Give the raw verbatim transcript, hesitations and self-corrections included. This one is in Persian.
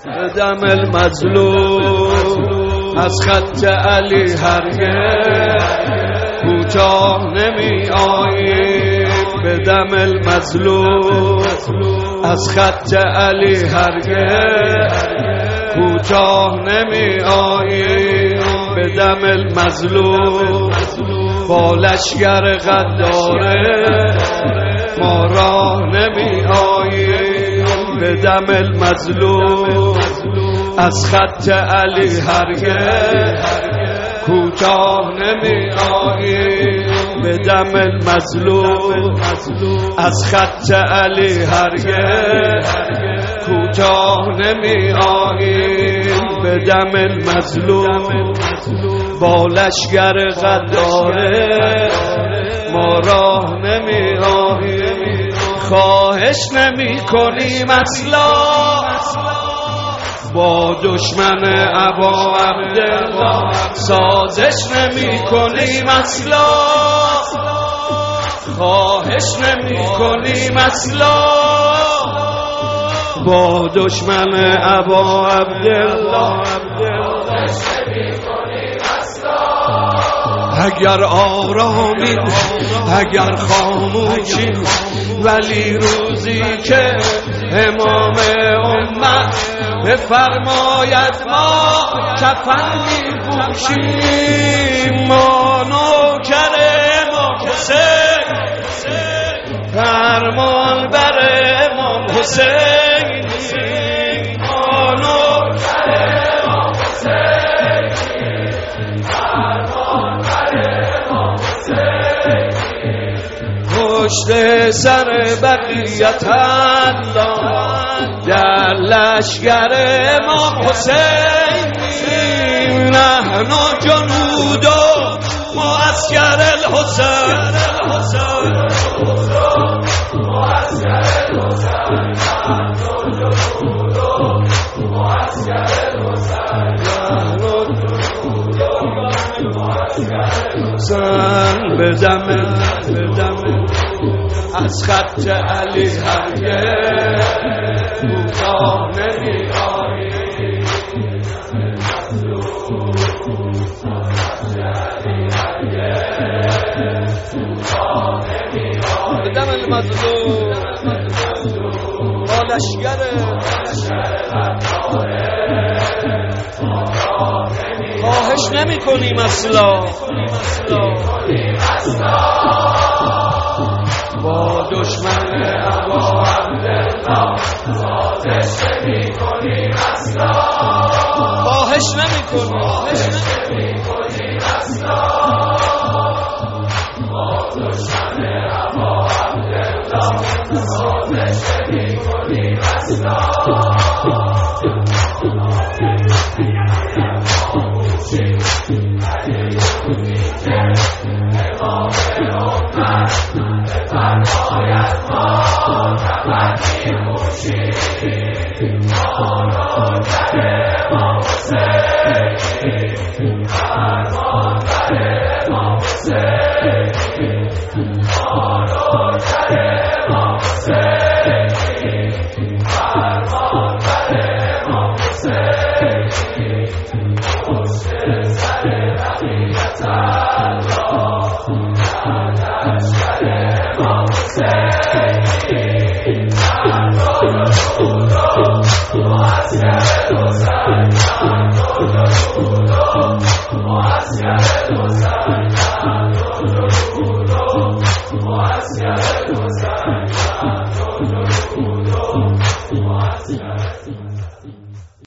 به دم المظلوم از خط علی هرگز کوتاه نمی آییم. به دم المظلوم از خط علی هرگز کوتاه نمی آییم. به دم المظلوم با لشگر غداره ما راه نمی آییم. به دم المظلوم از خط علی هرگز کوتاه نمی آییم. به دم المظلوم از خط علی هرگز کوتاه نمی آییم. به دم المظلوم با لشگر غداره ما راه نمی آییم. خواهش نمی کنیم اصلا با دشمن ابا عبدالله، سازش نمی کنیم اصلا خواهش نمی کنیم اصلا با دشمن ابا عبدالله. اگر آرامیم اگر خاموشیم ولی روزی که امام امت بفرماید ما کفن می‌پوشیم. ما نوکر امام حسین فرمان بر امام حسین. ما نوکر امام حسین فرمان بر امام حسین. پشت سر بقیت الله در لشگر امام حسین. نحن جنود معسکر الحسین. زن به دم از خط علی هرگز کوتاه نمی آییم. به دم المظلوم با لشگر خواهش نمی کنیم اصلا با دشمن ابا عبدالله، سازش نمی کنیم اصلا خواهش نمی کنیم اصلا با دشمن ابا عبدالله، سازش نمی کنیم اصلا. فرماید ما کفن می‌پوشیم. ما نوکر امام حسین فرمان بر امام حسین. ما نوکر امام حسین فرمان بر امام حسین. پشت سر بقیت الله What's